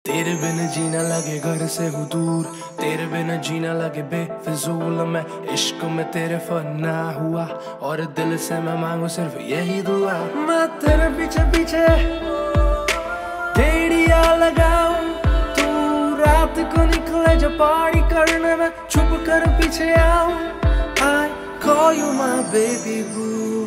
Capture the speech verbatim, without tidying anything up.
तेरे बिन जीना लगे घर से हूँ दूर, तेरे बिन जीना लगे बेफिजूल। मैं इश्क में तेरे फना हुआ और दिल से मैं मांगू सिर्फ यही दुआ। मैं तेरे पीछे पीछे डेढ़िया लगाऊं, तू रात को निकले जो पार्टी करने में छुप कर पीछे आऊं। I call you my baby boo।